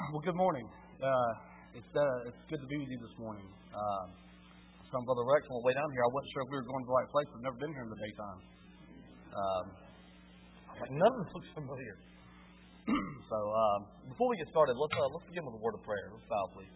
Well, good morning. It's good to be with you this morning. From Brother Rex on the way down here, I wasn't sure if we were going to the right place. I've never been here in the daytime. None of this looks familiar. So before we get started, let's begin with a word of prayer. Let's bow, please.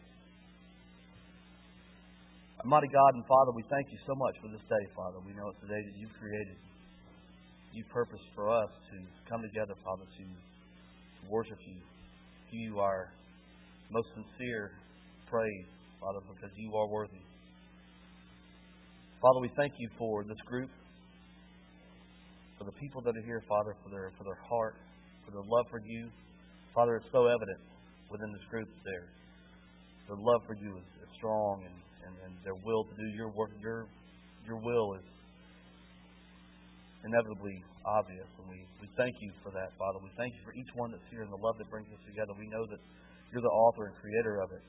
Almighty God and Father, we thank you so much for this day, Father. We know it's a day that you've created. You purposed for us to come together, Father, to worship you. Give you our most sincere praise, Father, because you are worthy. Father, we thank you for this group, for the people that are here, Father, for their heart, for their love for you. Father, it's so evident within this group that their love for you is strong, and their will to do your work, your will is inevitably obvious, and we thank you for that, Father. We thank you for each one that's here and the love that brings us together. We know that you're the author and creator of it.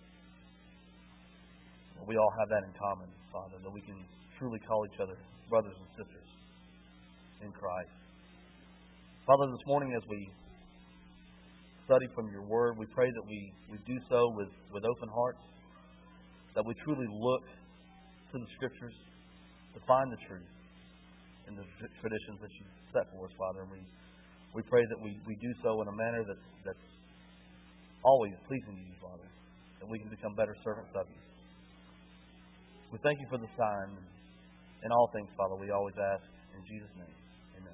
We all have that in common, Father, that we can truly call each other brothers and sisters in Christ. Father, this morning as we study from your word, we pray that we do so with open hearts, that we truly look to the Scriptures to find the truth in the traditions that you set for us, Father. And we pray that we do so in a manner that's always pleasing to you, Father, that we can become better servants of you. We thank you for this time. In all things, Father, we always ask in Jesus' name. Amen.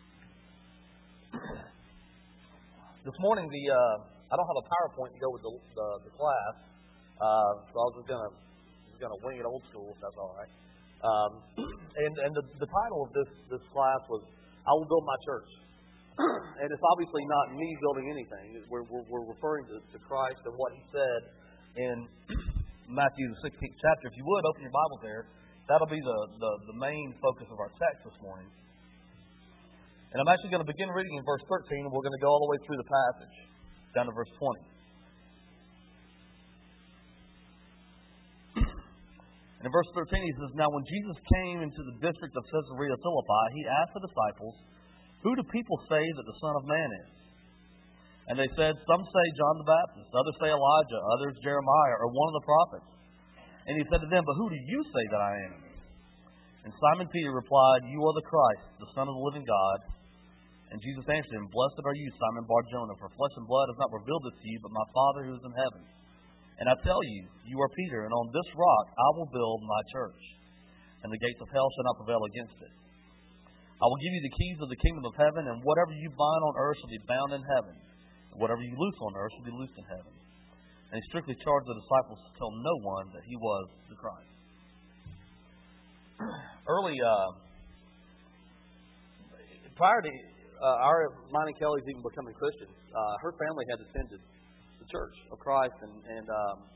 This morning, I don't have a PowerPoint to go with the class, so I was just gonna wing it old school, if that's all right. And the title of this class was "I Will Build My Church," and it's obviously not me building anything. We're referring to Christ and what He said in Matthew the 16th chapter. If you would open your Bible there, that'll be the main focus of our text this morning. And I'm actually going to begin reading in verse 13, and we're going to go all the way through the passage down to verse 20. In verse 13 he says, "Now when Jesus came into the district of Caesarea Philippi, he asked the disciples, 'Who do people say that the Son of Man is?' And they said, 'Some say John the Baptist, others say Elijah, others Jeremiah, or one of the prophets.' And he said to them, 'But who do you say that I am?' And Simon Peter replied, 'You are the Christ, the Son of the living God.' And Jesus answered him, 'Blessed are you, Simon Bar-Jonah, for flesh and blood has not revealed this to you, but my Father who is in heaven. And I tell you, you are Peter, and on this rock I will build my church, and the gates of hell shall not prevail against it. I will give you the keys of the kingdom of heaven, and whatever you bind on earth shall be bound in heaven, and whatever you loose on earth shall be loosed in heaven.' And he strictly charged the disciples to tell no one that he was the Christ." Prior to mine and Kelly's even becoming Christians, her family had attended the Church of Christ, and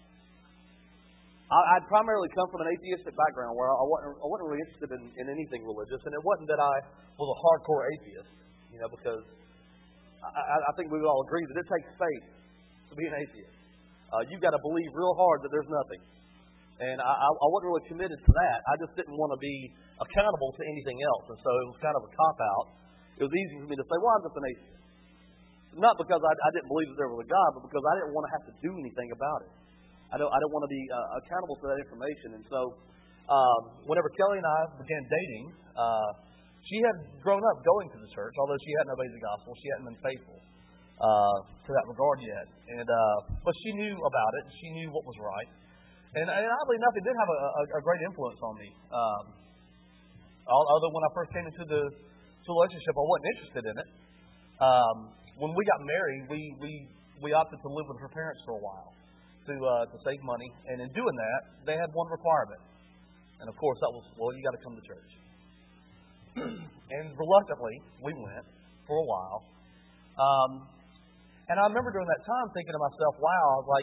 I'd primarily come from an atheistic background where I wasn't really interested in anything religious, and it wasn't that I was a hardcore atheist, because I think we would all agree that it takes faith to be an atheist. You've got to believe real hard that there's nothing, and I wasn't really committed to that. I just didn't want to be accountable to anything else, and so it was kind of a cop-out. It was easy for me to say, "Well, I'm just an atheist." Not because I didn't believe that there was a God, but because I didn't want to have to do anything about it. I don't want to be accountable for that information. And so whenever Kelly and I began dating, she had grown up going to the church, although she hadn't obeyed the gospel. She hadn't been faithful to that regard yet. But she knew about it. She knew what was right. And oddly enough, it did have a great influence on me. Although when I first came into the relationship, I wasn't interested in it. When we got married, we opted to live with her parents for a while to save money. And in doing that, they had one requirement. And of course, that was, well, you got to come to church. And reluctantly, we went for a while. And I remember during that time thinking to myself, wow, I was like,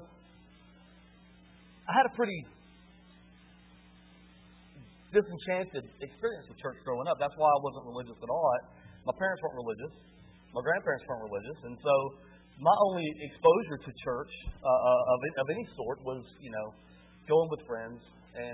I had a pretty disenchanted experience with church growing up. That's why I wasn't religious at all. My parents weren't religious. My grandparents weren't religious. And so my only exposure to church of any sort was, going with friends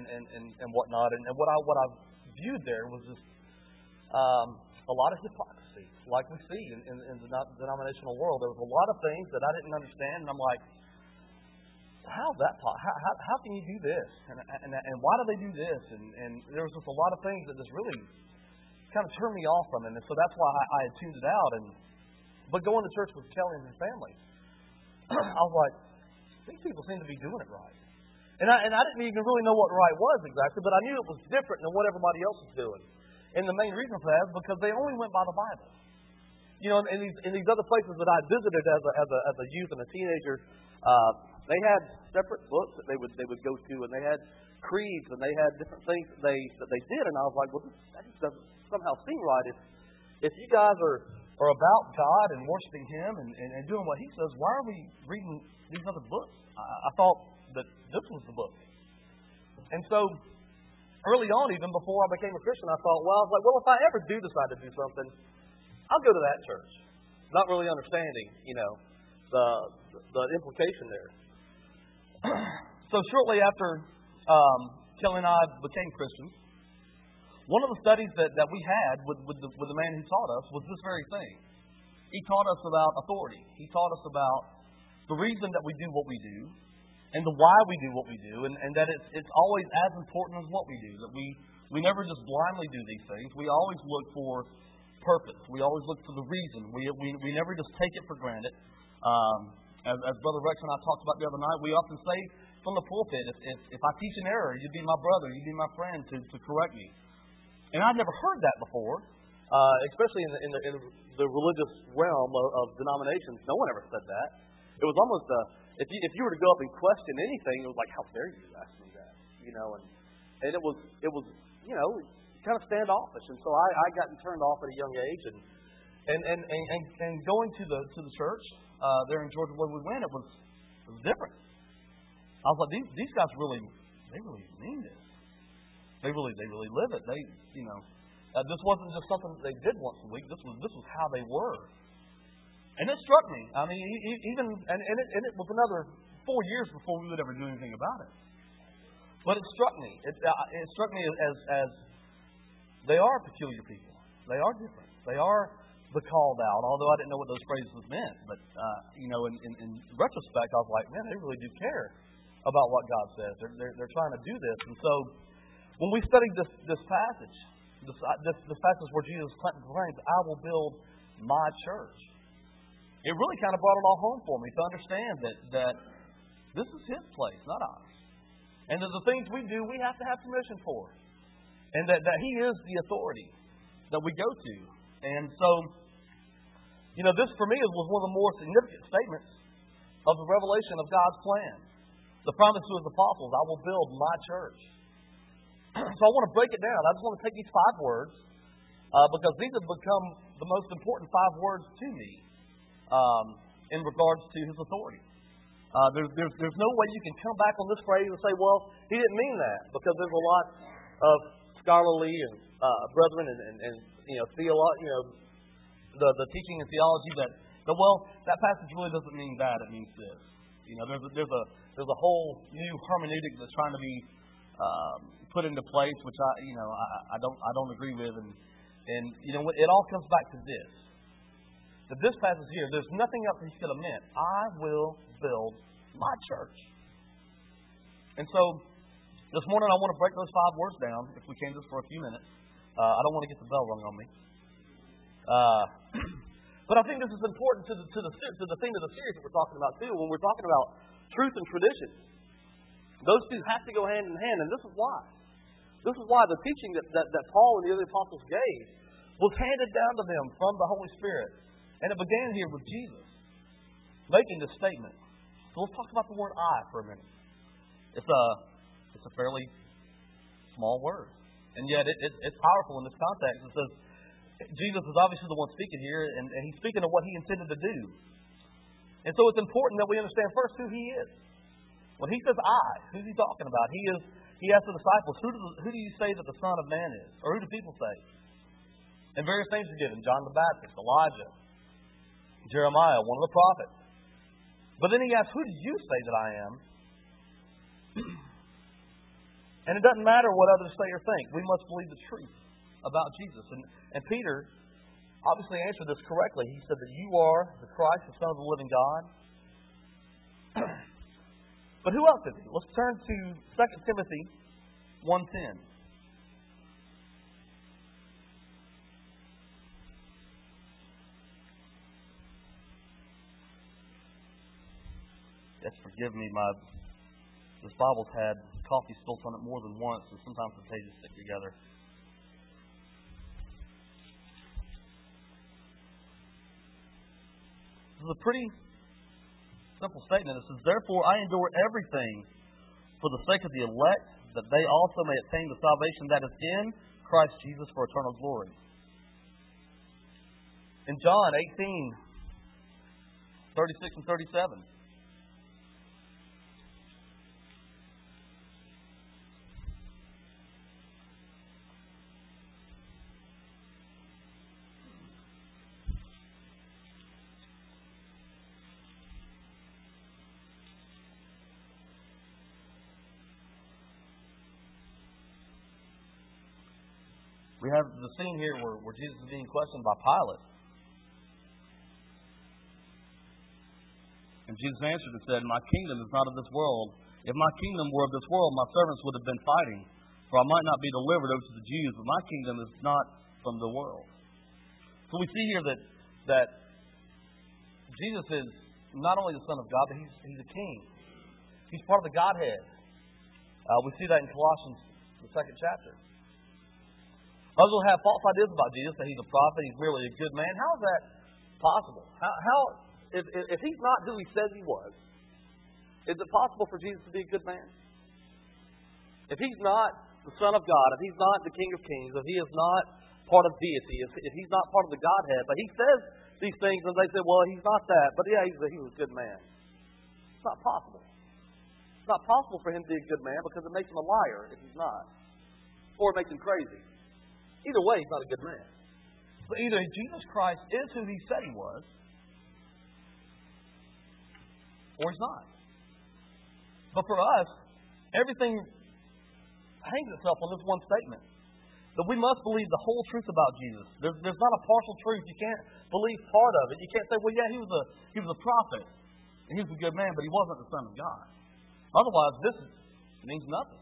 and whatnot. And what I viewed there was just a lot of hypocrisy. inconsistencies, like we see in the denominational world. There was a lot of things that I didn't understand, and I'm like, how's that possible? How can you do this? And why do they do this? And there was just a lot of things that just really kind of turned me off from it. And so that's why I had tuned it out. But going to church with Kelly and his family, I was like, these people seem to be doing it right. And I didn't even really know what right was exactly, but I knew it was different than what everybody else was doing. And the main reason for that is because they only went by the Bible. You know, in these other places that I visited as a youth and a teenager, they had separate books that they would go to, and they had creeds, and they had different things that they did. And I was like, well, that just doesn't somehow seem right. If you guys are about God and worshiping Him and doing what He says, why are we reading these other books? I thought that this was the book. And so early on, even before I became a Christian, I was like, if I ever do decide to do something, I'll go to that church. Not really understanding, the implication there. So shortly after Kelly and I became Christians, one of the studies that we had with the man who taught us was this very thing. He taught us about authority. He taught us about the reason that we do what we do, and the why we do what we do, and that it's always as important as what we do. That we never just blindly do these things. We always look for purpose. We always look for the reason. We never just take it for granted. As Brother Rex and I talked about the other night, we often say from the pulpit, if I teach an error, you'd be my brother, you'd be my friend to correct me. And I'd never heard that before, especially in the religious realm of denominations. No one ever said that. It was almost if you were to go up and question anything, it was like, how dare you ask me that? And it was kind of standoffish. And so I got turned off at a young age, and going to the church there in Georgia where we went, it was different. I was like, these guys really mean this. They really live it. This wasn't just something that they did once a week. This was how they were. And it struck me. I mean, it was another 4 years before we would ever do anything about it. But it struck me. It struck me as they are peculiar people. They are different. They are the called out. Although I didn't know what those phrases meant, but in retrospect, I was like, man, they really do care about what God says. They're trying to do this. And so, when we studied this passage, this passage where Jesus claims, "I will build my church," it really kind of brought it all home for me to understand that this is His place, not ours. And that the things we do, we have to have permission for. And that He is the authority that we go to. And so, this for me was one of the more significant statements of the revelation of God's plan. The promise to His apostles, "I will build my church." So I want to break it down. I just want to take these 5 words because these have become the most important 5 words to me in regards to His authority. There's no way you can come back on this phrase and say, well, He didn't mean that, because there's a lot of scholarly and brethren and the teaching and theology that that passage really doesn't mean that, it means this. There's a whole new hermeneutic that's trying to be put into place, which I don't agree with, and it all comes back to this. That this passage here, there's nothing else He could have meant. I will build my church. And so, this morning I want to break those 5 words down, if we can, just for a few minutes. I don't want to get the bell rung on me. But I think this is important to the theme of the series that we're talking about too. When we're talking about truth and tradition, those two have to go hand in hand, and this is why. This is why the teaching that Paul and the other apostles gave was handed down to them from the Holy Spirit. And it began here with Jesus making this statement. So let's talk about the word "I" for a minute. It's a fairly small word, and yet it's powerful in this context. It says Jesus is obviously the one speaking here, and He's speaking of what He intended to do. And so it's important that we understand first who He is. When He says "I," who's He talking about? He asked the disciples, who do you say that the Son of Man is? Or who do people say? And various names are given: John the Baptist, Elijah, Jeremiah, one of the prophets. But then He asks, who do you say that I am? And it doesn't matter what others say or think. We must believe the truth about Jesus. And Peter obviously answered this correctly. He said that you are the Christ, the Son of the living God. But who else is he? Let's turn to 2 Timothy 1:10. Yes, forgive me, this Bible's had coffee spilt on it more than once, so sometimes the pages stick together. This is a pretty simple statement. It says, "Therefore I endure everything for the sake of the elect, that they also may obtain the salvation that is in Christ Jesus for eternal glory." In John 18:36 and 37. We have the scene here where Jesus is being questioned by Pilate. And Jesus answered and said, "My kingdom is not of this world. If my kingdom were of this world, my servants would have been fighting, for I might not be delivered over to the Jews, but my kingdom is not from the world." So we see here that Jesus is not only the Son of God, but He's a king. He's part of the Godhead. We see that in Colossians, the 2nd chapter. Others will have false ideas about Jesus, that He's a prophet, He's merely a good man. How is that possible? If He's not who He says He was, is it possible for Jesus to be a good man? If He's not the Son of God, if He's not the King of Kings, if He is not part of deity, if He's not part of the Godhead, but He says these things and they say, well, He's not that, but yeah, He was a good man. It's not possible. It's not possible for Him to be a good man because it makes Him a liar if He's not. Or it makes Him crazy. Either way, He's not a good man. So either Jesus Christ is who He said He was, or He's not. But for us, everything hangs itself on this one statement. That we must believe the whole truth about Jesus. There's not a partial truth. You can't believe part of it. You can't say, well, yeah, He was a prophet, and He was a good man, but He wasn't the Son of God. Otherwise, this means nothing.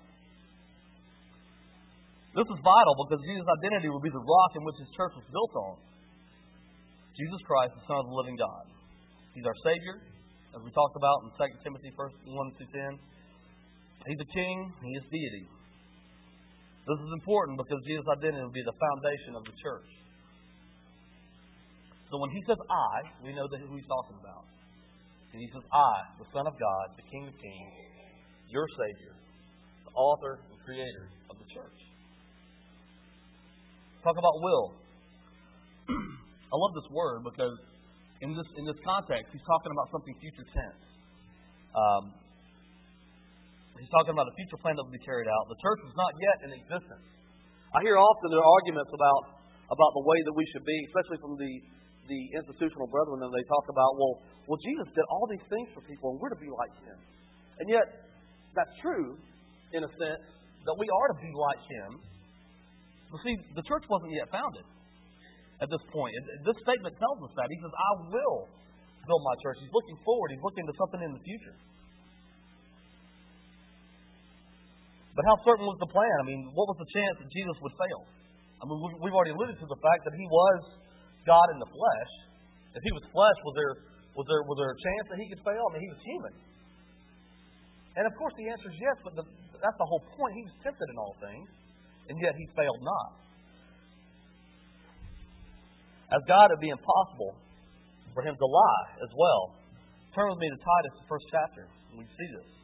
This is vital because Jesus' identity will be the rock in which His church was built on. Jesus Christ, the Son of the living God. He's our Savior, as we talked about in 2 Timothy 1:10. He's a king, He is deity. This is important because Jesus' identity will be the foundation of the church. So when He says I, we know who He's talking about. And He says I, the Son of God, the King of Kings, your Savior, the author and creator of the church. Talk about will. I love this word because in this context, he's talking about something future tense. He's talking about a future plan that will be carried out. The church is not yet in existence. I hear often there are arguments about the way that we should be, especially from the institutional brethren, and they talk about, well, Jesus did all these things for people, and we're to be like Him. And yet, that's true in a sense that we are to be like Him. But see, the church wasn't yet founded at this point. This statement tells us that. He says, I will build my church. He's looking forward. He's looking to something in the future. But how certain was the plan? I mean, what was the chance that Jesus would fail? I mean, we've already alluded to the fact that He was God in the flesh. If He was flesh, was there a chance that He could fail? I mean, He was human. And of course the answer is yes, but that's the whole point. He was tempted in all things. And yet He failed not. As God, it would be impossible for Him to lie as well. Turn with me to Titus, the 1st chapter, and we see this.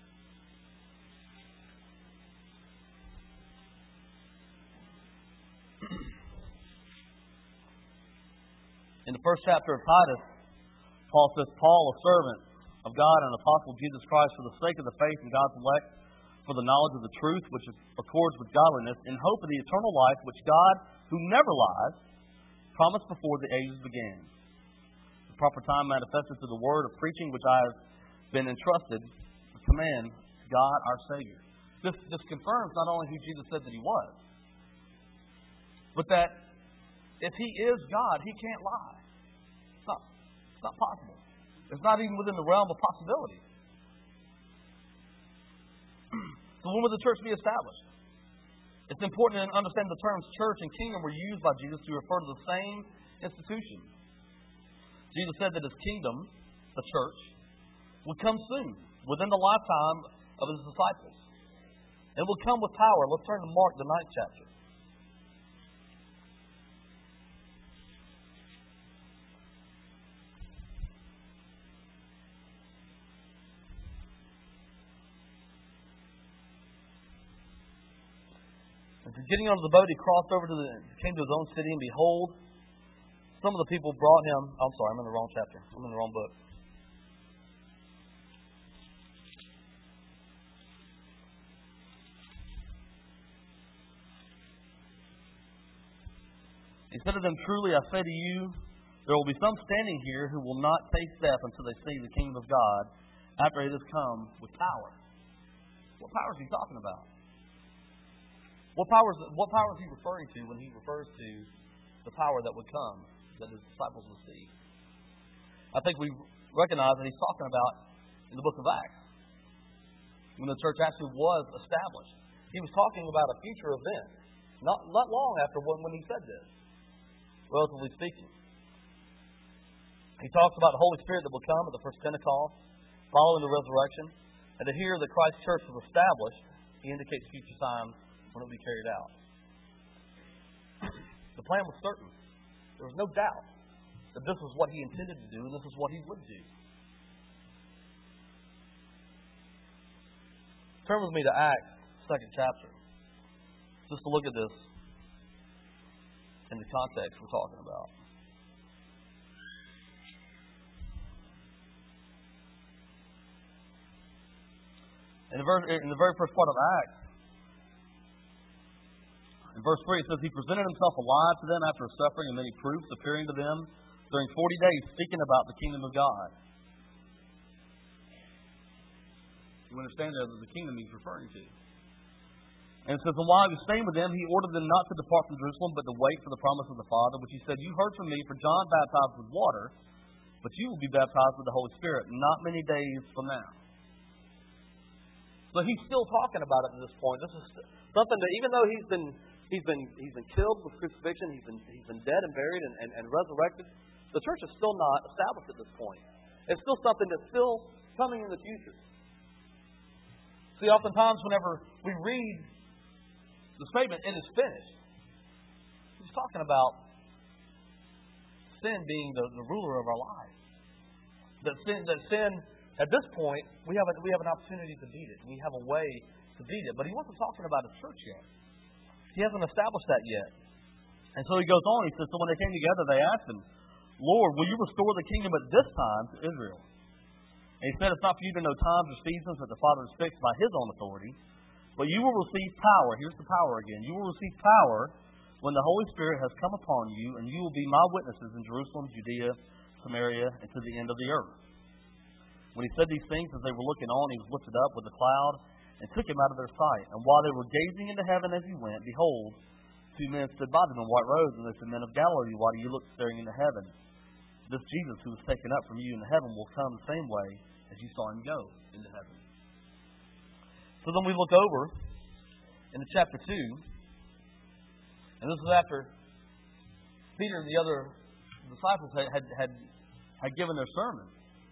In the 1st chapter of Titus, Paul says, Paul, a servant of God and an apostle of Jesus Christ, for the sake of the faith in God's elect, for the knowledge of the truth which accords with godliness, in hope of the eternal life which God, who never lies, promised before the ages began. The proper time manifested to the word of preaching which I have been entrusted to command God our Savior. This confirms not only who Jesus said that He was, but that If He is God, He can't lie. It's not possible. It's not even within the realm of possibility. So when will the church be established? It's important to understand the terms church and kingdom were used by Jesus to refer to the same institution. Jesus said that His kingdom, the church, would come soon, within the lifetime of His disciples. And will come with power. Let's turn to Mark, the 9th chapter. Getting onto the boat, he crossed over came to his own city, and behold, some of the people brought him. I'm sorry, I'm in the wrong chapter. I'm in the wrong book. He said to them, "Truly I say to you, there will be some standing here who will not taste death until they see the kingdom of God after it has come with power." What power is he talking about? What power is he referring to when he refers to the power that would come, that his disciples would see? I think we recognize that he's talking about in the book of Acts, when the church actually was established. He was talking about a future event, not long after when he said this, relatively speaking. He talks about the Holy Spirit that will come at the first Pentecost, following the resurrection, and to hear that Christ's church was established, he indicates future times when it will be carried out. The plan was certain. There was no doubt that this was what he intended to do and this is what he would do. Turn with me to Acts, 2nd chapter, just to look at this in the context we're talking about. In the very first part of Acts, in verse 3, it says, "He presented himself alive to them after suffering and many proofs, appearing to them during 40 days, speaking about the kingdom of God." You understand that the kingdom he's referring to. And it says, "And while he was staying with them, he ordered them not to depart from Jerusalem, but to wait for the promise of the Father, which he said, 'You heard from me, for John baptized with water, but you will be baptized with the Holy Spirit not many days from now.'" So he's still talking about it at this point. This is something that, even though he's been killed with crucifixion, he's been dead and buried and resurrected, the church is still not established at this point. It's still something that's still coming in the future. See, oftentimes whenever we read the statement, "It is finished," he's talking about sin being the ruler of our lives. That sin at this point, we have an opportunity to beat it. We have a way to beat it. But he wasn't talking about a church yet. He hasn't established that yet. And so he goes on, he says, "So when they came together, they asked him, 'Lord, will you restore the kingdom at this time to Israel?' And he said, 'It's not for you to know times or seasons that the Father has fixed by His own authority, but you will receive power.'" Here's the power again. "You will receive power when the Holy Spirit has come upon you, and you will be my witnesses in Jerusalem, Judea, Samaria, and to the end of the earth." When he said these things, as they were looking on, he was lifted up with a cloud and took him out of their sight. And while they were gazing into heaven as he went, behold, two men stood by them in white robes, and they said, "Men of Galilee, why do you look staring into heaven? This Jesus who was taken up from you into heaven will come the same way as you saw him go into heaven." So then we look over into chapter 2, and this is after Peter and the other disciples had given their sermon.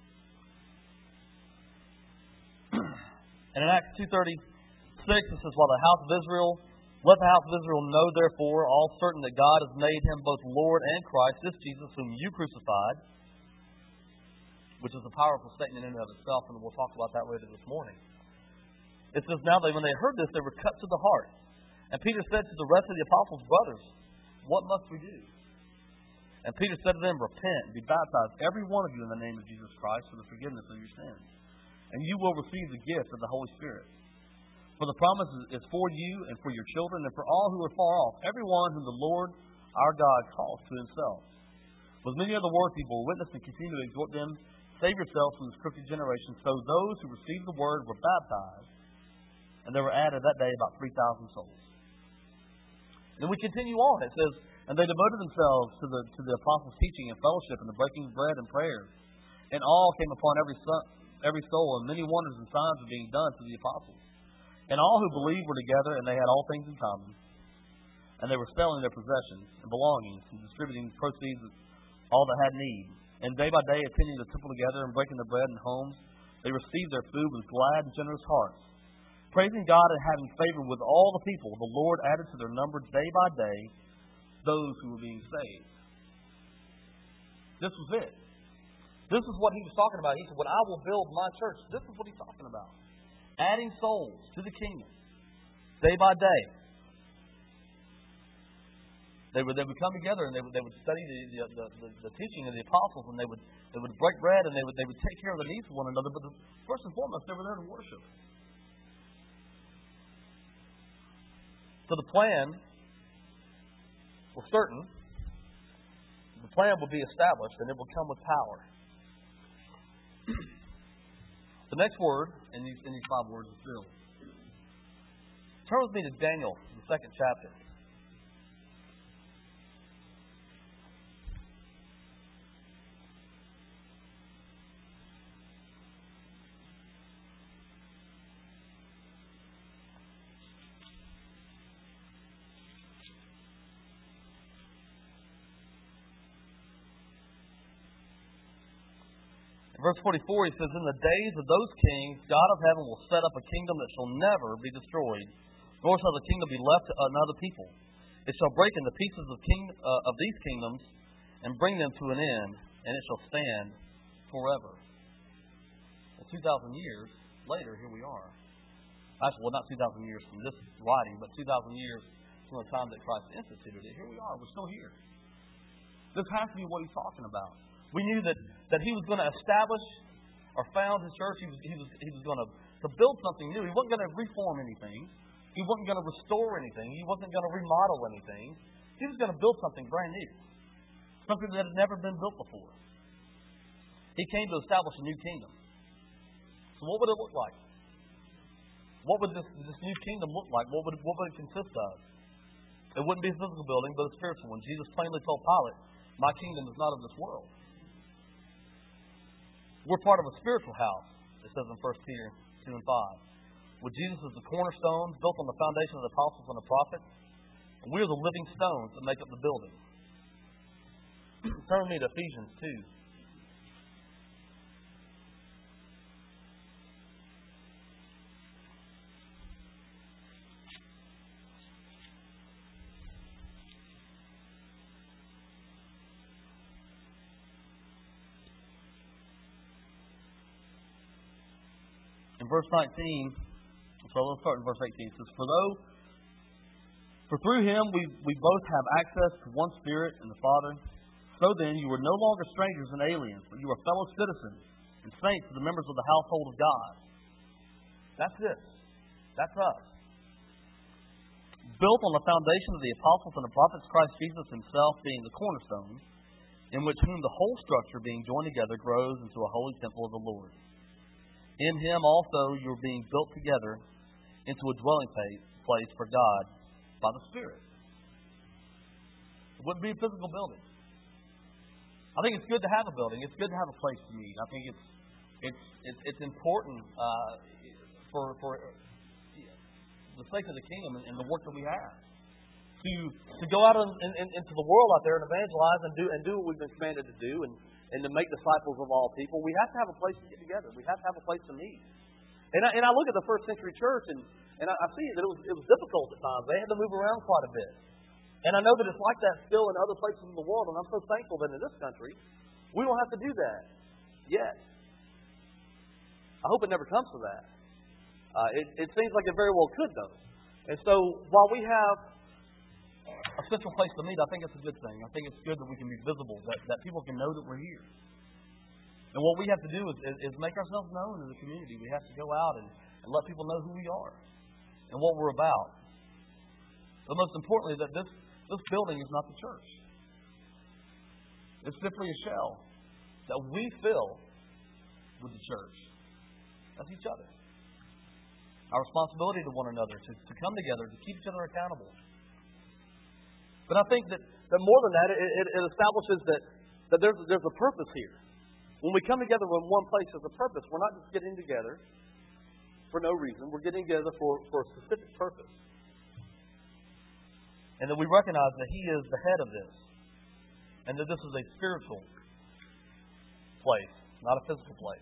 And in Acts 2:36, it says, "While the house of Israel, let the house of Israel know, therefore, all certain that God has made him both Lord and Christ, this Jesus whom you crucified," which is a powerful statement in and of itself, and we'll talk about that later this morning. It says, "Now when they heard this, they were cut to the heart. And Peter said to the rest of the apostles, 'Brothers, what must we do?' And Peter said to them, 'Repent and be baptized, every one of you, in the name of Jesus Christ, for the forgiveness of your sins. And you will receive the gift of the Holy Spirit. For the promise is for you and for your children and for all who are far off, everyone whom the Lord our God calls to himself.' With many other words he bore witness and continued to exhort them, 'Save yourselves from this crooked generation.' So those who received the word were baptized, and there were added that day about 3,000 souls." And then we continue on. It says, And they devoted themselves to the apostles' teaching and fellowship and the breaking of bread and prayers. And all came upon every soul, and many wonders and signs were being done through the apostles. And all who believed were together, and they had all things in common. And they were selling their possessions and belongings and distributing proceeds of all that had need. And day by day, attending the temple together and breaking the bread in homes, they received their food with glad and generous hearts. Praising God and having favor with all the people, the Lord added to their number day by day those who were being saved. This was it. This is what he was talking about. He said, when I will build my church, this is what he's talking about. Adding souls to the kingdom day by day. They would come together and they would study the teaching of the apostles, and they would break bread, and they would take care of the needs of one another. But first and foremost, they were there to worship. So the plan was certain. The plan would be established, and it would come with power. The next word in these 5 words is build. Turn with me to Daniel, the 2nd chapter. Verse 44, he says, in the days of those kings, God of heaven will set up a kingdom that shall never be destroyed, nor shall the kingdom be left to another people. It shall break into pieces of these kingdoms and bring them to an end, and it shall stand forever. Well, 2,000 years later, here we are. Actually, well, not 2,000 years from this writing, but 2,000 years from the time that Christ instituted it. Here we are. We're still here. This has to be what he's talking about. We knew that he was going to establish or found his church. He was going to build something new. He wasn't going to reform anything. He wasn't going to restore anything. He wasn't going to remodel anything. He was going to build something brand new. Something that had never been built before. He came to establish a new kingdom. So what would it look like? What would this new kingdom look like? What would it consist of? It wouldn't be a physical building, but a spiritual one. Jesus plainly told Pilate, my kingdom is not of this world. We're part of a spiritual house, it says in 1 Peter 2 and 5. With Jesus as the cornerstone, built on the foundation of the apostles and the prophets, and we are the living stones that make up the building. Turn with me to Ephesians 2. In verse 19, so let's start in verse 18. It says, For through him we both have access to one Spirit and the Father. So then you are no longer strangers and aliens, but you are fellow citizens and saints of the members of the household of God. That's it. That's us. Built on the foundation of the apostles and the prophets, Christ Jesus himself being the cornerstone, in which whom the whole structure being joined together grows into a holy temple of the Lord. In him also you are being built together into a dwelling place for God by the Spirit. It wouldn't be a physical building. I think it's good to have a building. It's good to have a place to meet. I think it's important for the sake of the kingdom and the work that we have to go out into the world out there and evangelize and do what we've been commanded to do and to make disciples of all people. We have to have a place to get together. We have to have a place to meet. And I look at the first century church and I see that it was difficult at times. They had to move around quite a bit. And I know that it's like that still in other places in the world, and I'm so thankful that in this country we don't have to do that yet. I hope it never comes to that. It seems like it very well could, though. And so while we have a central place to meet, I think it's a good thing. I think it's good that we can be visible, that people can know that we're here. And what we have to do is make ourselves known in the community. We have to go out and let people know who we are and what we're about. But most importantly, that this building is not the church. It's simply a shell that we fill with the church. That's each other. Our responsibility to one another, to come together, to keep each other accountable. But I think that that more than that, it establishes that there's a purpose here. When we come together in one place, there's a purpose. We're not just getting together for no reason. We're getting together for a specific purpose. And that we recognize that He is the head of this. And that this is a spiritual place, not a physical place.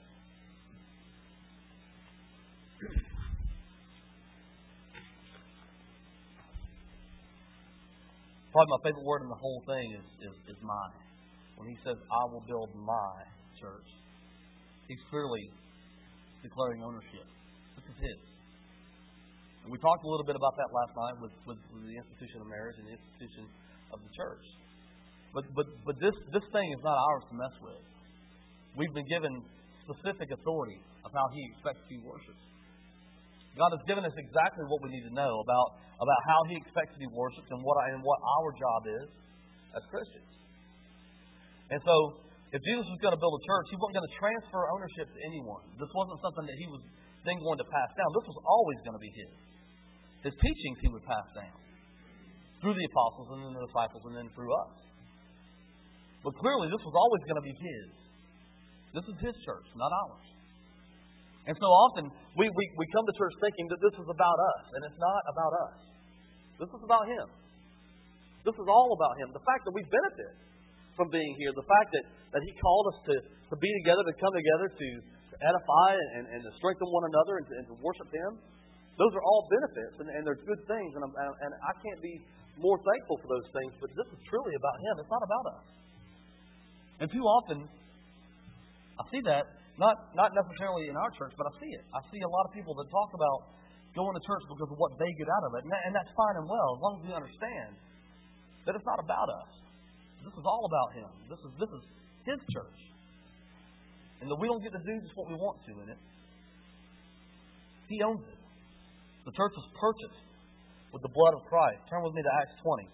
Probably my favorite word in the whole thing is my. When He says, I will build my church, He's clearly declaring ownership. This is His. And we talked a little bit about that last night with the institution of marriage and the institution of the church. But this thing is not ours to mess with. We've been given specific authority of how He expects to be worshipped. God has given us exactly what we need to know about how He expects to be worshipped and what our job is as Christians. And so, if Jesus was going to build a church, He wasn't going to transfer ownership to anyone. This wasn't something that He was then going to pass down. This was always going to be His. His teachings He would pass down through the apostles and then the disciples and then through us. But clearly, this was always going to be His. This is His church, not ours. And so often, we come to church thinking that this is about us, and it's not about us. This is about Him. This is all about Him. The fact that we benefit from being here, the fact that He called us to be together, to come together, to edify and to strengthen one another and to worship Him, those are all benefits, and they're good things, and I can't be more thankful for those things, but this is truly about Him. It's not about us. And too often, I see that, not necessarily in our church, but I see it. I see a lot of people that talk about going to church because of what they get out of it. And that's fine and well, as long as we understand that it's not about us. This is all about Him. This is His church. And that we don't get to do just what we want to in it. He owns it. The church was purchased with the blood of Christ. Turn with me to Acts 20.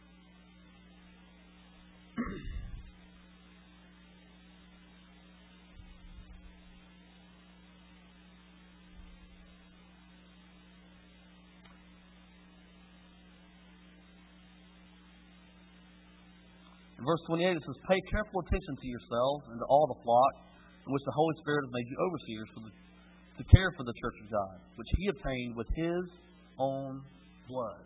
In verse 28 it says, pay careful attention to yourselves and to all the flock in which the Holy Spirit has made you overseers to care for the church of God, which He obtained with His own blood.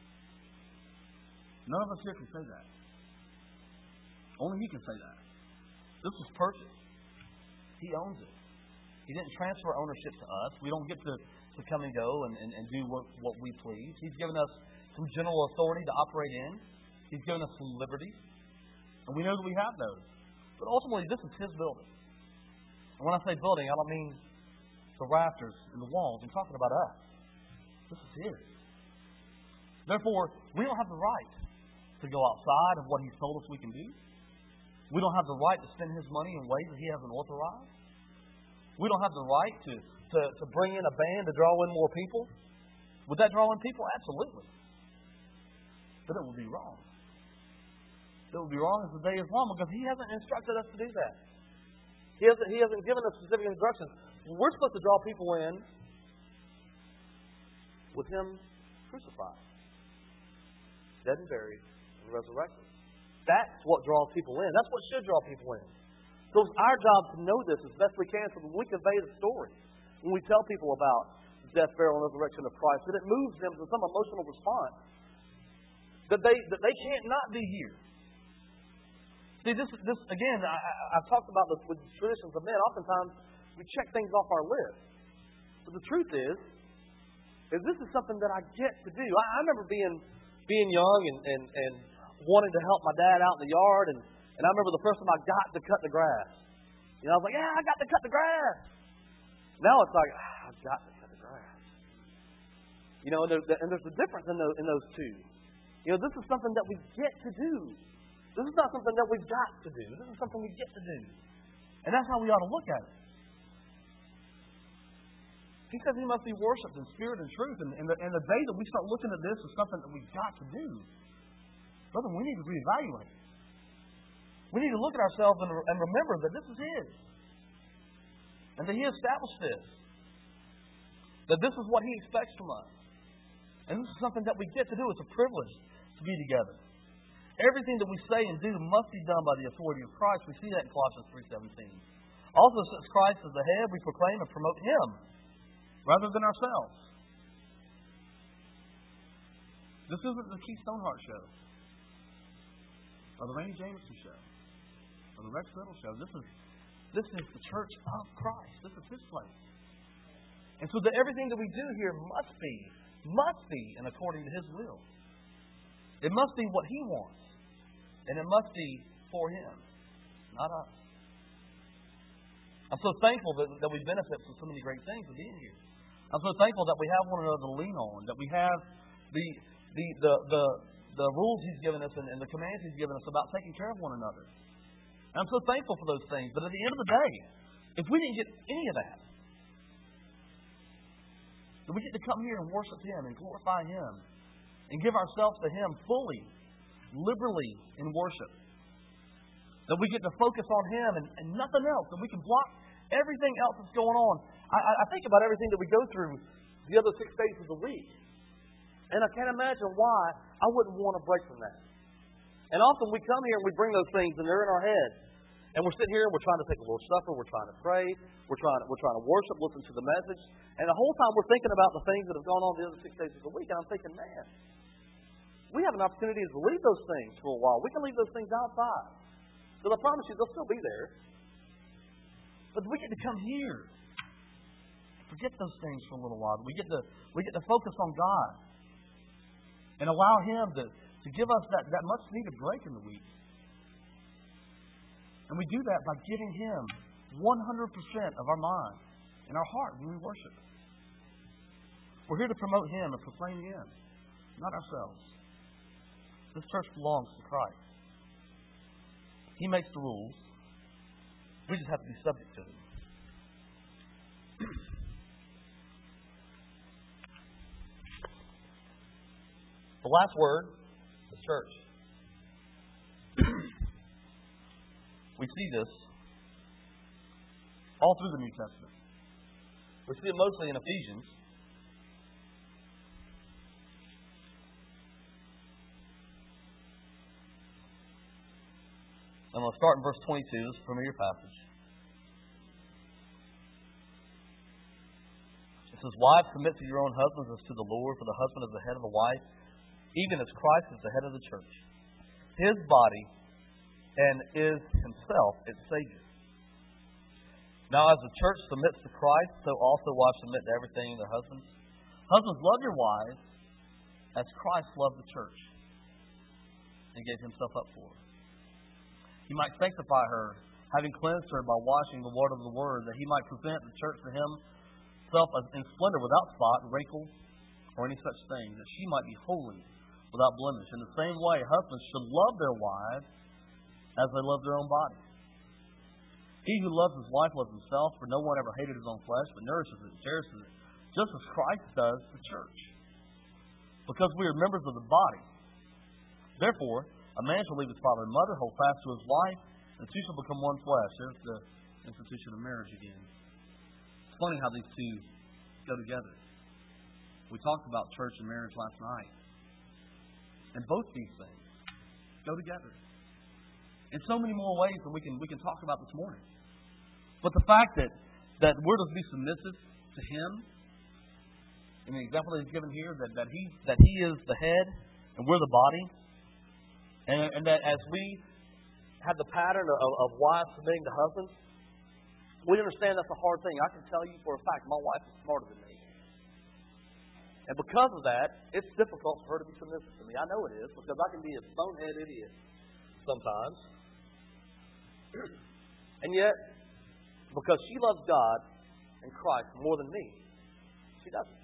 None of us here can say that. Only He can say that. This was purchased. He owns it. He didn't transfer ownership to us. We don't get to come and go and do what we please. He's given us some general authority to operate in. He's given us some liberties. And we know that we have those. But ultimately, this is His building. And when I say building, I don't mean the rafters and the walls. I'm talking about us. This is His. Therefore, we don't have the right to go outside of what He's told us we can do. We don't have the right to spend His money in ways that He hasn't authorized. We don't have the right to bring in a band to draw in more people. Would that draw in people? Absolutely. But it would be wrong. It would be wrong as the day is long because He hasn't instructed us to do that. He hasn't given us specific instructions. We're supposed to draw people in with Him crucified, dead and buried, and resurrected. That's what draws people in. That's what should draw people in. So it's our job to know this as best we can so that we convey the story. When we tell people about the death, burial, and resurrection of Christ, that it moves them to some emotional response. That they can't not be here. See, this again, I've talked about this with traditions of men. Oftentimes, we check things off our list. But the truth is this is something that I get to do. I remember being young and wanting to help my dad out in the yard, and I remember the first time I got to cut the grass. I was like, yeah, I got to cut the grass. Now it's like, I've got to cut the grass. And there's a difference in those two. This is something that we get to do. This is not something that we've got to do. This is something we get to do. And that's how we ought to look at it. He says He must be worshipped in spirit and truth. And the day that we start looking at this as something that we've got to do, brother, we need to reevaluate. We need to look at ourselves and remember that this is His. And that He established this. That this is what He expects from us. And this is something that we get to do. It's a privilege to be together. everything that we say and do must be done by the authority of Christ. We see that in Colossians 3:17. Also, since Christ is the head, we proclaim and promote Him rather than ourselves. This isn't the Keith Stoneheart show, or the Randy Jameson show, or the Rex Little show. This is the church of Christ. This is His place. And so that everything that we do here must be in according to His will. It must be what He wants. And it must be for Him, not us. I'm so thankful that we benefit from so many great things of being here. I'm so thankful that we have one another to lean on, that we have the rules He's given us and the commands He's given us about taking care of one another. And I'm so thankful for those things. But at the end of the day, if we didn't get any of that, then we get to come here and worship Him and glorify Him and give ourselves to Him fully, liberally in worship. That we get to focus on Him and nothing else. And we can block everything else that's going on. I think about everything that we go through the other 6 days of the week. And I can't imagine why I wouldn't want to break from that. And often we come here and we bring those things and they're in our head. And we're sitting here and we're trying to take a Lord's Supper. We're trying to pray. We're trying to worship, listen to the message. And the whole time we're thinking about the things that have gone on the other 6 days of the week. And I'm thinking, man, we have an opportunity to leave those things for a while. We can leave those things outside. Because I promise you, they'll still be there. But we get to come here. Forget those things for a little while. We get to focus on God. And allow Him to give us that much needed break in the week. And we do that by giving Him 100% of our mind and our heart when we worship. We're here to promote Him and proclaim Him, not ourselves. This church belongs to Christ. He makes the rules. We just have to be subject to them. The last word is church. We see this all through the New Testament. We see it mostly in Ephesians. I'm going to start in verse 22. This is a familiar passage. It says, "Wives, submit to your own husbands as to the Lord, for the husband is the head of the wife, even as Christ is the head of the church, His body, and is Himself its Savior. Now, as the church submits to Christ, so also wives submit to everything in their husbands. Husbands, love your wives as Christ loved the church and gave Himself up for her. He might sanctify her, having cleansed her by washing the water of the Word, that He might present the church to Himself in splendor, without spot, wrinkle, or any such thing, that she might be holy, without blemish. In the same way, husbands should love their wives as they love their own bodies. He who loves his wife loves himself, for no one ever hated his own flesh, but nourishes it, cherishes it, just as Christ does the church, because we are members of the body. Therefore, a man shall leave his father and mother, hold fast to his wife, and the two shall become one flesh." There's the institution of marriage again. It's funny how these two go together. We talked about church and marriage last night. And both these things go together in so many more ways than we can talk about this morning. But the fact that we're to be submissive to Him, in the example that He's given here, that He is the head and we're the body, and that as we have the pattern of wives submitting to husbands, we understand that's a hard thing. I can tell you for a fact, my wife is smarter than me. And because of that, it's difficult for her to be submissive to me. I know it is, because I can be a bonehead idiot sometimes. And yet, because she loves God and Christ more than me, she doesn't.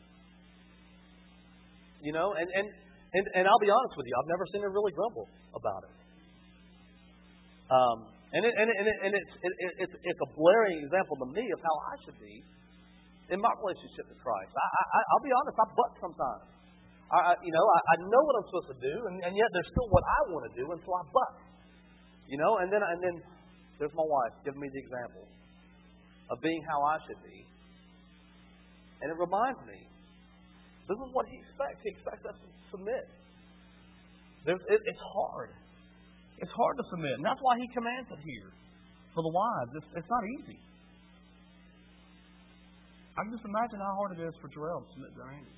You know, and I'll be honest with you, I've never seen her really grumble about it. It's a blaring example to me of how I should be in my relationship with Christ. I'll be honest, I butt sometimes. I know what I'm supposed to do, and yet there's still what I want to do, and so I butt. You know, and then there's my wife giving me the example of being how I should be. And it reminds me, this is what He expects. He expects us to submit. It's hard. It's hard to submit. And that's why He commands it here for the wives. It's not easy. I can just imagine how hard it is for Terrell to submit to Randy.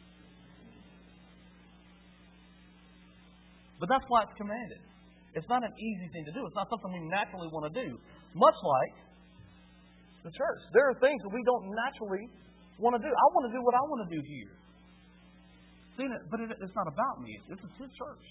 But that's why it's commanded. It's not an easy thing to do. It's not something we naturally want to do. Much like the church. There are things that we don't naturally want to do. I want to do what I want to do here. See, but it's not about me. This is His church.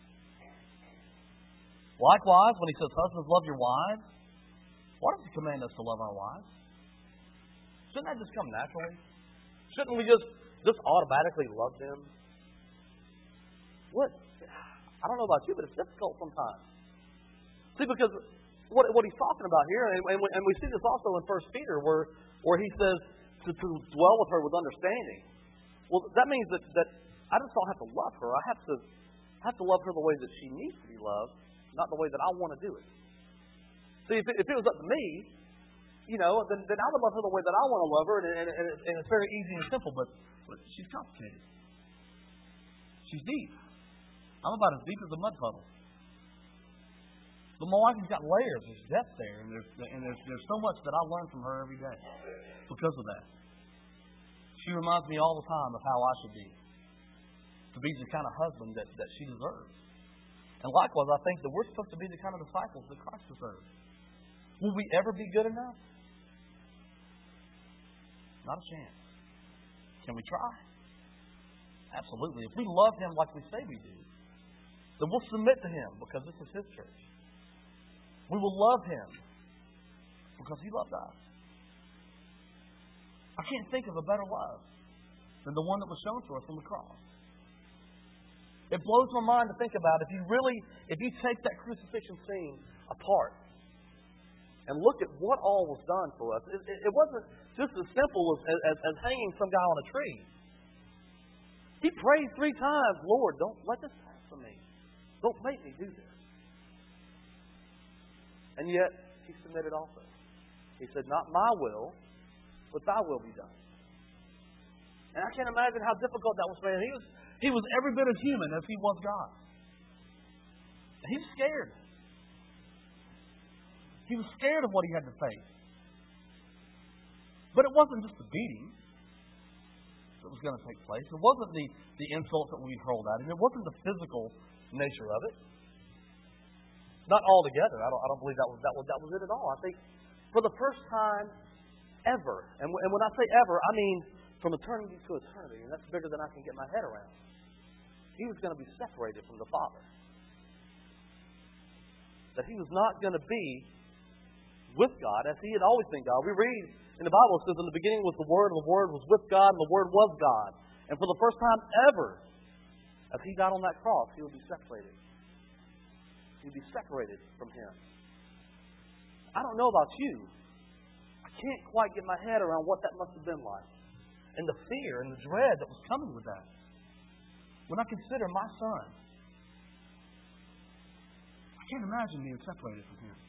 Likewise, when He says, husbands, love your wives, why does He command us to love our wives? Shouldn't that just come naturally? Shouldn't we just automatically love them? What? I don't know about you, but it's difficult sometimes. See, because what he's talking about here, and we see this also in 1 Peter, where he says to dwell with her with understanding. Well, that means that I just don't have to love her. I have to love her the way that she needs to be loved, not the way that I want to do it. See, if it was up to me, then I would love her the way that I want to love her, and it's very easy and simple, but she's complicated. She's deep. I'm about as deep as a mud puddle. But my wife has got layers. There's depth there, and there's so much that I learn from her every day because of that. She reminds me all the time of how I should be, to be the kind of husband that she deserves. And likewise, I think that we're supposed to be the kind of disciples that Christ deserves. Will we ever be good enough? Not a chance. Can we try? Absolutely. If we love Him like we say we do, then we'll submit to Him because this is His church. We will love Him because He loved us. I can't think of a better love than the one that was shown to us on the cross. It blows my mind to think about if you take that crucifixion scene apart and look at what all was done for us. It wasn't just as simple as hanging some guy on a tree. He prayed 3 times, Lord, don't let this pass from me. Don't make me do this. And yet, He submitted also. He said, not my will, but Thy will be done. And I can't imagine how difficult that was for Him. He was every bit as human as He was God. He was scared. He was scared of what He had to face. But it wasn't just the beating that was going to take place. It wasn't the insults that we hurled at Him. It wasn't the physical nature of it. Not altogether. I don't believe that was it at all. I think for the first time ever, and when I say ever, I mean from eternity to eternity, and that's bigger than I can get my head around. He was going to be separated from the Father. That He was not going to be with God as He had always been God. We read in the Bible, it says, in the beginning was the Word, and the Word was with God, and the Word was God. And for the first time ever, as He died on that cross, He would be separated. He'd be separated from Him. I don't know about you. I can't quite get my head around what that must have been like. And the fear and the dread that was coming with that. When I consider my son, I can't imagine being separated from him.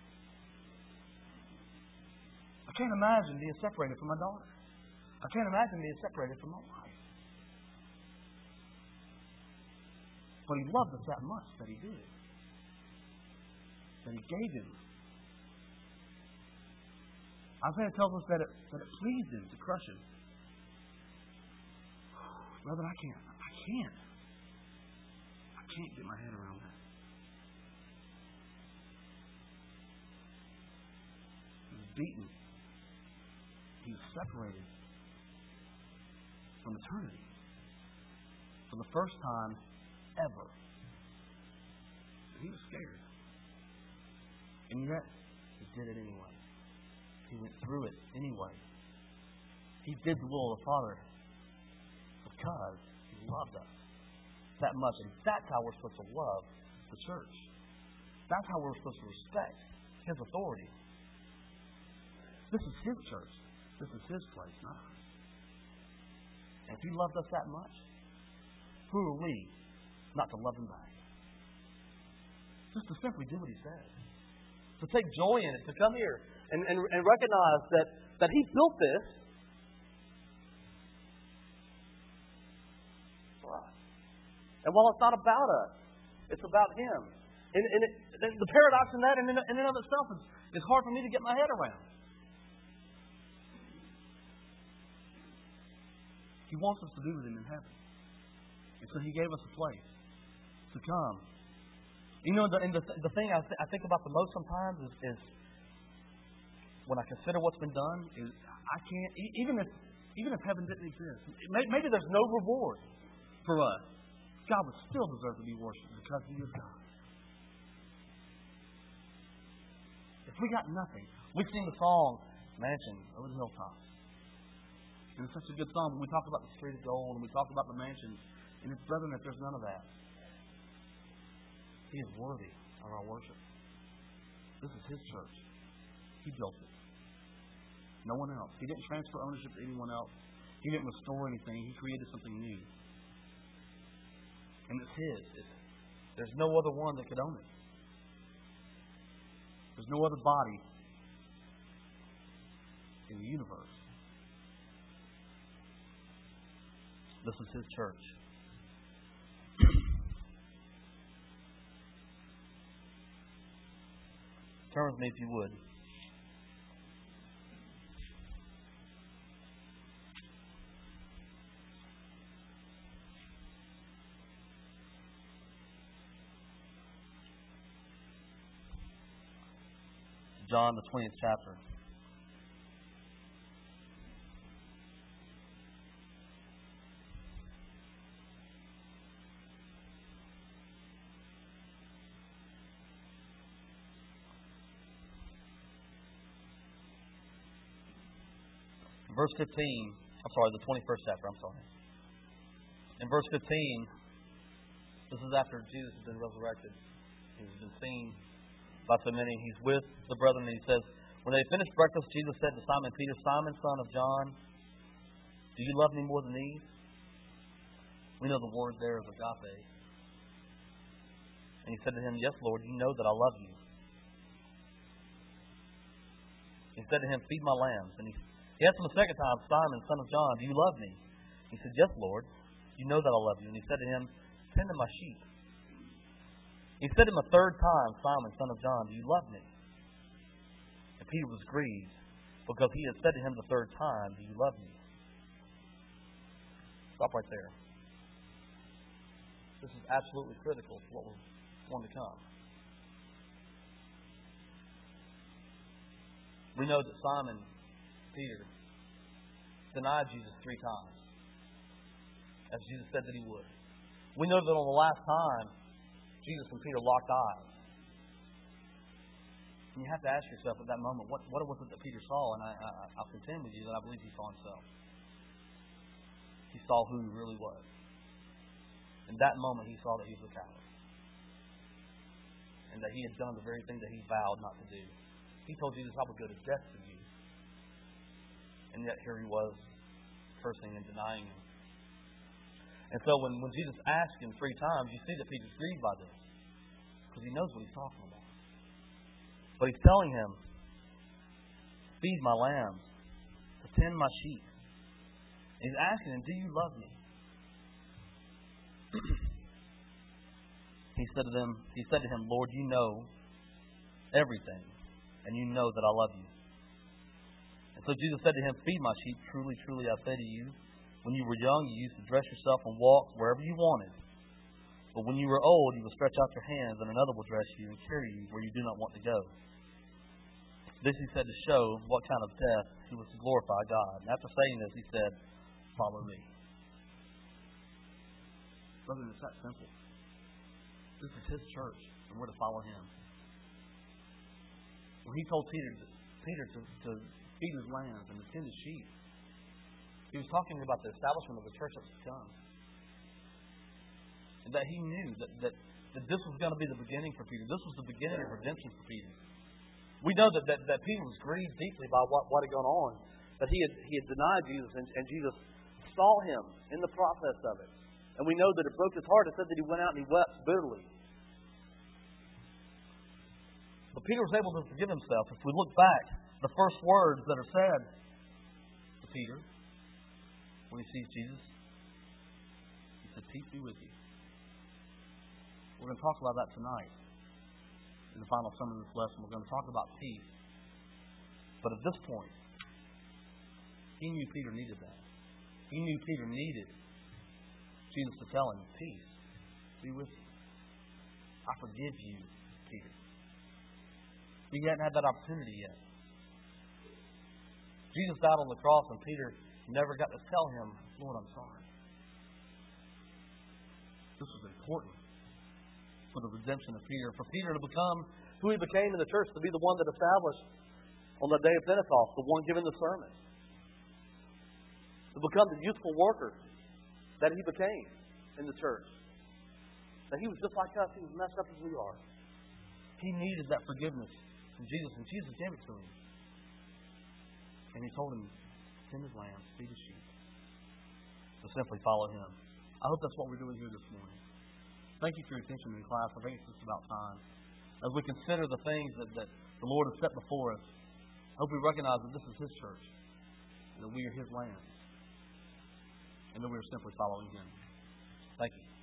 I can't imagine being separated from my daughter. I can't imagine being separated from my wife. But He loved us that much that He did. That He gave Him. Isaiah tells us that it pleased Him to crush Him. Brother, I can't get my head around that. He was beaten. He was separated from eternity. For the first time ever. He was scared. And yet, He did it anyway. He went through it anyway. He did the will of the Father because He loved us that much. And that's how we're supposed to love the church. That's how we're supposed to respect His authority. This is His church. This is His place, not ours. And if He loved us that much, who are we not to love Him back? Just to simply do what He said. To take joy in it, to come here and recognize that He built this for us. And while it's not about us, it's about Him. And the paradox in that, in and of itself, is hard for me to get my head around. He wants us to be with Him in heaven. And so He gave us a place to come. You know, the thing I think about the most sometimes is when I consider what's been done, is I can't, even if heaven didn't exist, maybe there's no reward for us. God would still deserve to be worshipped because He is God. If we got nothing, we sing the song, Mansion over the Hilltops. And it's such a good song when we talk about the street of gold and we talk about the mansion. And it's brethren, if there's none of that, He is worthy of our worship. This is His church. He built it. No one else. He didn't transfer ownership to anyone else. He didn't restore anything. He created something new. And it's His. There's no other one that could own it. There's no other body in the universe. This is His church. Turn with me if you would. John, the 20th chapter. Verse 15, the 21st chapter, In verse 15, this is after Jesus has been resurrected. He's been seen by so many. He's with the brethren, and he says, when they finished breakfast, Jesus said to Simon Peter, Simon, son of John, do you love me more than these? We know the word there is agape. And he said to him, yes, Lord, you know that I love you. He said to him, feed my lambs. And he asked him a second time, Simon, son of John, do you love me? He said, yes, Lord, you know that I love you. And he said to him, tend to my sheep. He said to him a third time, Simon, son of John, do you love me? And Peter was grieved because he had said to him the third time, do you love me? Stop right there. This is absolutely critical to what was going to come. We know that Simon Peter denied Jesus 3 times, as Jesus said that he would. We know that on the last time, Jesus and Peter locked eyes. And you have to ask yourself at that moment, what was it that Peter saw? And I'll contend with you that I believe he saw himself. He saw who he really was. In that moment, he saw that he was a coward. And that he had done the very thing that he vowed not to do. He told Jesus, I would go to death for you. And yet here he was, cursing and denying him. And so when Jesus asked him 3 times, you see that Peter's grieved by this. Because he knows what he's talking about. But he's telling him, feed my lambs, tend my sheep. And he's asking him, do you love me? He said to him, Lord, you know everything, and you know that I love you. And so Jesus said to him, feed my sheep. Truly, truly, I say to you, when you were young, you used to dress yourself and walk wherever you wanted. But when you were old, you will stretch out your hands, and another will dress you and carry you where you do not want to go. This he said to show what kind of death he was to glorify God. And after saying this, he said, follow me. Brother, it's that simple. This is his church, and we're to follow him. When he told Peter to feed his lambs and to tend his sheep, he was talking about the establishment of the church that was to come. And that he knew that this was going to be the beginning for Peter. This was the beginning of redemption for Peter. We know that Peter was grieved deeply by what had gone on. That he had denied Jesus, and Jesus saw him in the process of it. And we know that it broke his heart. It said that he went out and he wept bitterly. But Peter was able to forgive himself. If we look back, the first words that are said to Peter when he sees Jesus, he said, peace be with you. We're going to talk about that tonight. in the final sermon of this lesson, we're going to talk about peace. But at this point, he knew Peter needed that. He knew Peter needed Jesus to tell him, peace, be with you. I forgive you, Peter. He hadn't had that opportunity yet. Jesus died on the cross and Peter never got to tell him, Lord, I'm sorry. This was important for the redemption of Peter. For Peter to become who he became in the church, to be the one that established on the day of Pentecost, the one giving the sermon. To become the useful worker that he became in the church. That he was just like us, he was messed up as we are. He needed that forgiveness from Jesus, and Jesus gave it to him. And he told him, tend his lambs, feed his sheep. So simply follow him. I hope that's what we're doing here this morning. Thank you for your attention in class. I think it's just about time. As we consider the things that the Lord has set before us, I hope we recognize that this is His church, and that we are His lambs, and that we are simply following Him. Thank you.